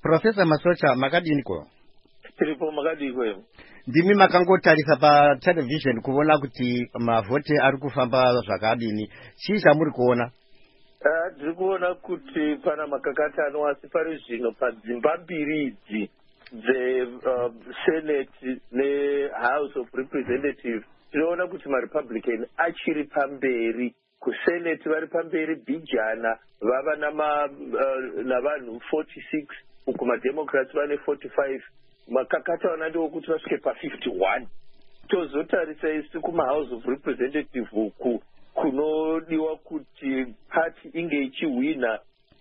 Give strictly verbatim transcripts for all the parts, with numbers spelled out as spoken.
Professor Masocha makadiniko tiripo makadiko ndimi makangotarisa pa television kuona kuti mavhoti ari kufamba zvakadini chii chamuri kuona? Ndiri kuona kuti pana makakatano asi pari zvino padzimba mbiri idzi dzesenate nehouse of representatives tinoona kuti marepublican achiri pamberi. Kusenate vari pamberi bijana vava navanhu forty-six uku mademocrats vane forty-five. Makakatana ndewokuti vasvike pa-fifty-one. Tozotarisa isu kumahouse of representative uku kunodiwa kuti party inge ichihwina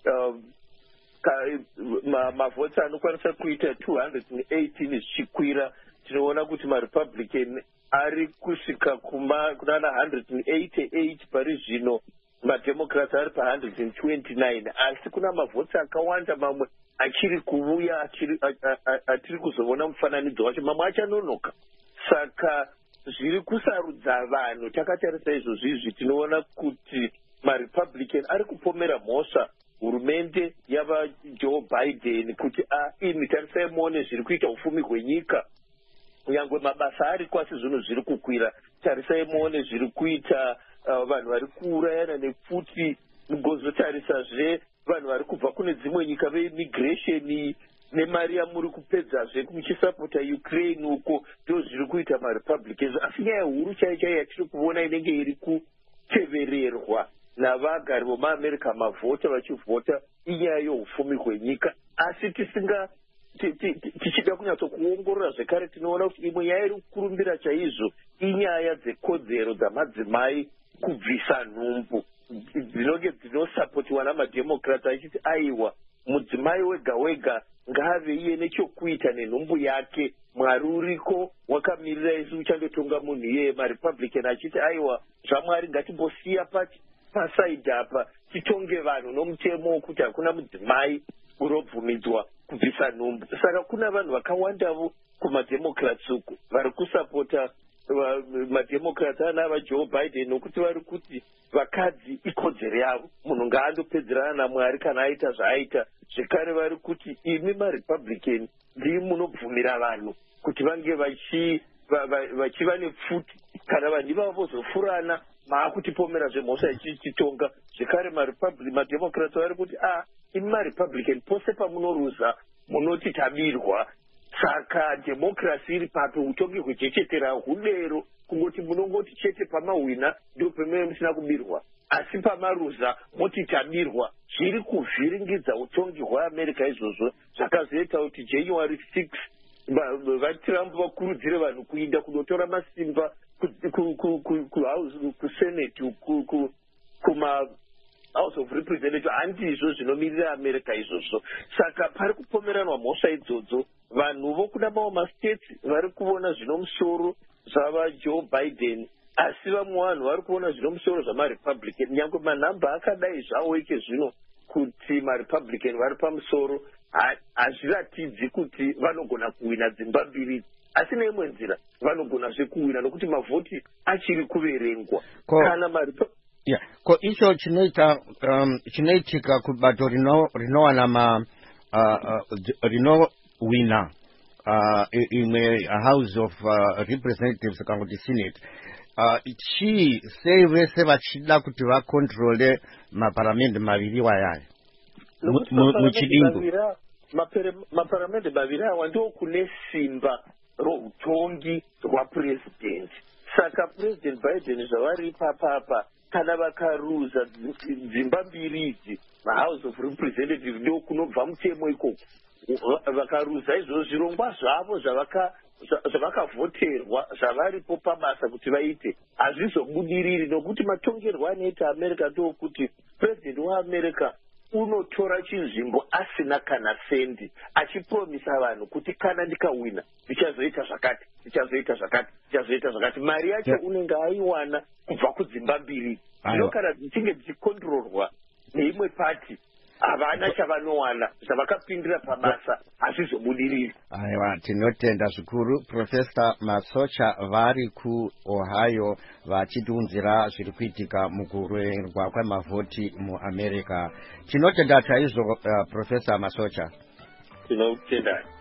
mavhoti anokwanisa kuita two hundred eighteen zvichikwira. Tinoona kuti marepublican ari kusvika kunana one hundred eighty-eight pari zvino, mademocrats ari pa one hundred twenty-nine. Asi kuna mavhoti akawanda mamwe achiri kuuya atiri kuzoona mufananidzo wacho, mamwe achanonoka. Saka zviri kusarudza vanhu. Takatarisa izvozvo izvi tinoona kuti marepublican ari kupomera mhosva hurumende yava Joe Biden kuti imi tarisai muone zviri kuita ufumi hwenyika, nyangwe mabasa ari kwasi zvino zviri kukwira. Tarisai muone zviri kuita vanhu vari kuurayana nepfuti. Mugozotarisazve vanhu vari kubva kune dzimwe nyika veimmigration nemari yamuri kupedzazve muchisapota Ukraine uko, ndo zviri kuita marepublicans. Asi nyaya huru chaiyo chaiyo yatiri kuona inenge iri kutevererwa navagari vomaamerica mavhota vachivhota inyaya yeufumi hwenyika. Asi tisinga tichida kunyatsokuongorora zvekare tinoona kuti imwe nyaya iri kukurumbira chaizvo inyaya dzekodzero dzamadzimai kubvisa nhumbu dzinonge dzinosapotiwa namademocrats achiti aiwa mudzimai wega wega ngaave iye nechokuita nenhumbu yake. Mwari uriko wakamirira isu uchandotonga munhu iyeye. Marepublican achiti aiwa zvamwari ngatimbosiya pasaidhi apa titonge vanhu nomutemo wokuti hakuna mudzimai urobvumidzwa kubvisa nhumbu. Saka kuna vanhu vakawandavo kumademocrats uku vari kusapota mademocrats anava Joe Biden nokuti vari kuti vakadzi ikodzero yavo, munhu ngaandopedzerana naMwari kana aita zvaaita. Zvekare vari kuti imi marepublican ndii munobvumira vanhu kuti vange vachiva nepfuti kana vanhu ivavo vozofurana maakutipomera zvemhosva ichichitonga. Zvekare mademocrats vari kuti a imi marepublican pose pamunoruza munoti tabirwa. Saka democracy iri papo, utongi hwechechetera hudero kungoti munongoti chete pamahwina ndio pemene musina kubirwa, asi pamaruza moti tabirwa. Zviri kuvhiringidza utongi hweAmerica izvozvo zvakazoita kuti January sixth vaTrump vakurudzire vanhu kuinda kunotora masimba kusenate kuma House of Representatives. Handizvo zvinomirira America izvozvo. Saka pari kupomeranwa mhosva idzodzo. Vanhu vokuna mamwe mastates vari kuona zvino musoro zvava Joe Biden, asi vamwe vanhu vari kuona zvino musoro zvamarepublican. Nyangwe manhamba akadai zvawo ike zvino kuti marepublican vari pamusoro, hazviratidzi kuti vanogona kuwina dzimba mbiri, asi neimwe nzira vanogonazve kuwina nokuti mavhoti achiri kuverengwa. Kana marepublican Yeah, ko icho chinoita um, chinoitika kubato rinowana ma uh, uh, rinowina uh, imwe House of uh, Representatives kana kuti Senate. Uh, chi sei vese vachida kuti vakontrole maparamende maviri wayaya muchidimbu. Maparamende maviri awa ndio kune simba routongi hwapresident. Saka President Biden zvavari papapa kana vakaruza dzimba mbiri idzi mahouse of representatives ndio kunobva mutemo ikoko. Vakaruza izvozvo zvirongwa zvavo zvavakavhoterwa zvavaripo pabasa kuti vaite hazvizobudiriri, nokuti matongerwo anoita America ndokuti president weAmerica unotora chinzvimbo asina kana sendi, achipromisa vanhu kuti kana ndikawina ndichazoita zvakati ndichazoita zvakati ndichazoita zvakati. Mari yacho unenge aiwana kubva kudzimba mbiri. Zvino kana dzichinge dzichikontrolwa neimwe pati havana chavanowana zvavakapindira pabasa hazvizobudiriri. Aiwa, tinotenda zvikuru Professor Masocha vari kuOhio vachitiunzira zviri kuitika mukuverengwa kwemavhoti muAmerica. Tinotenda chaizvo uh, Professor Masocha. tinotendai.